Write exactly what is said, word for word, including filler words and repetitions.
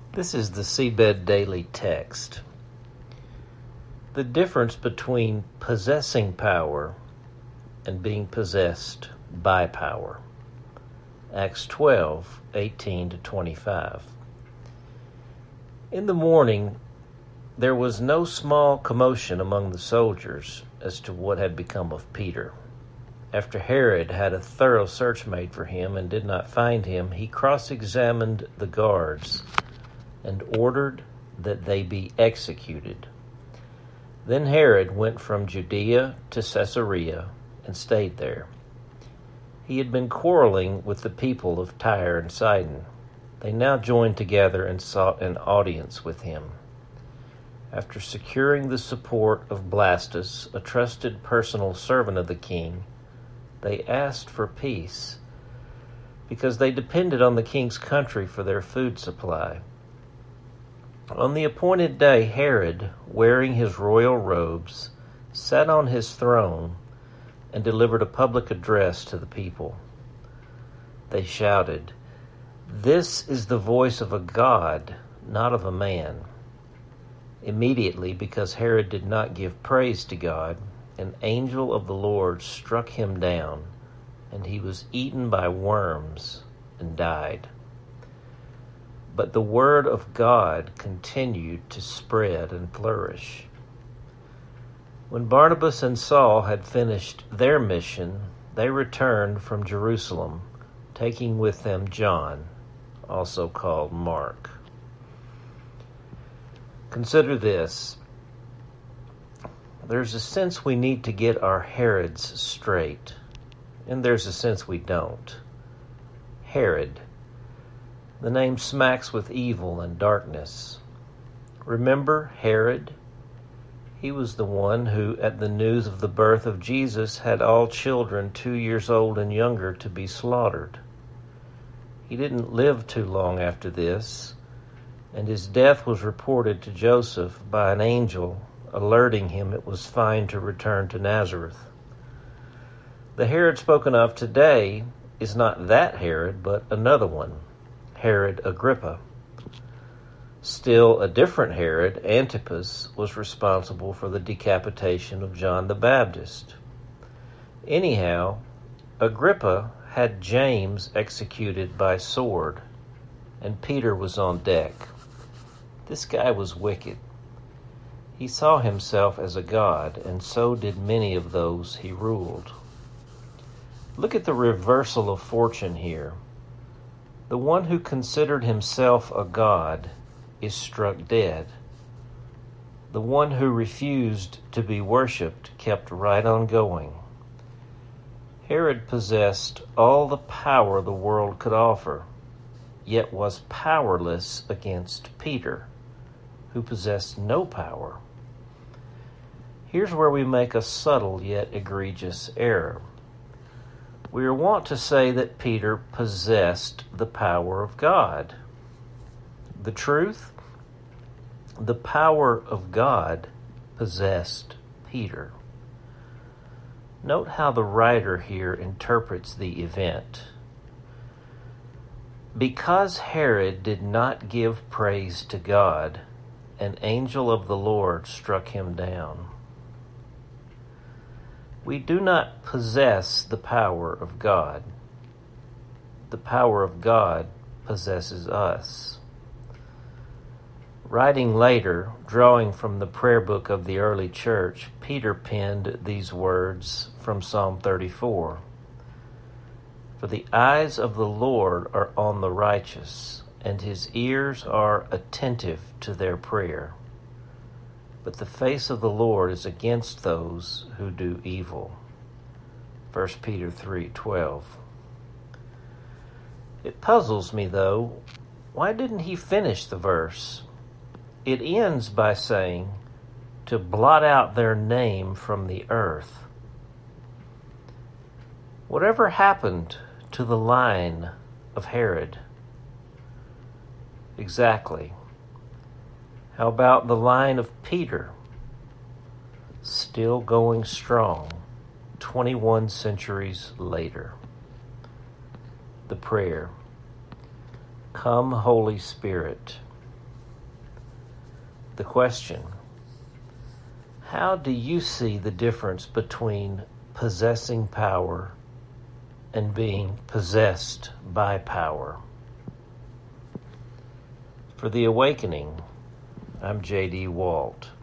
This is the Seabed Daily Text. The difference between possessing power and being possessed by power. Acts twelve, eighteen to twenty-five. In the morning, there was no small commotion among the soldiers as to what had become of Peter. After Herod had a thorough search made for him and did not find him, he cross-examined the guards and ordered that they be executed. Then Herod went from Judea to Caesarea and stayed there. He had been quarreling with the people of Tyre and Sidon. They now joined together and sought an audience with him. After securing the support of Blastus, a trusted personal servant of the king, they asked for peace because they depended on the king's country for their food supply. On the appointed day, Herod, wearing his royal robes, sat on his throne and delivered a public address to the people. They shouted, "This is the voice of a God, not of a man." Immediately, because Herod did not give praise to God, an angel of the Lord struck him down, and he was eaten by worms and died. But the word of God continued to spread and flourish. When Barnabas and Saul had finished their mission, they returned from Jerusalem, taking with them John, also called Mark. Consider this. There's a sense we need to get our Herods straight, and there's a sense we don't. Herod. The name smacks with evil and darkness. Remember Herod? He was the one who, at the news of the birth of Jesus, had all children two years old and younger to be slaughtered. He didn't live too long after this, and his death was reported to Joseph by an angel, alerting him it was fine to return to Nazareth. The Herod spoken of today is not that Herod, but another one, Herod Agrippa. Still a different Herod, Antipas, was responsible for the decapitation of John the Baptist. Anyhow, Agrippa had James executed by sword, and Peter was on deck. This guy was wicked. He saw himself as a god, and so did many of those he ruled. Look at the reversal of fortune here. The one who considered himself a god is struck dead. The one who refused to be worshipped kept right on going. Herod possessed all the power the world could offer, yet was powerless against Peter, who possessed no power. Here's where we make a subtle yet egregious error. We are wont to say that Peter possessed the power of God. The truth? The power of God possessed Peter. Note how the writer here interprets the event. Because Herod did not give praise to God, an angel of the Lord struck him down. We do not possess the power of God. The power of God possesses us. Writing later, drawing from the prayer book of the early church, Peter penned these words from Psalm thirty-four. For the eyes of the Lord are on the righteous, and his ears are attentive to their prayer. But the face of the Lord is against those who do evil. First Peter three twelve. It puzzles me, though, why didn't he finish the verse? It ends by saying, to blot out their name from the earth. Whatever happened to the line of Herod? Exactly. How about the line of Peter? Still going strong, twenty-one centuries later. The prayer, Come, Holy Spirit. the question, how do you see the difference between possessing power and being possessed by power? For The Awakening, I'm J D. Walt.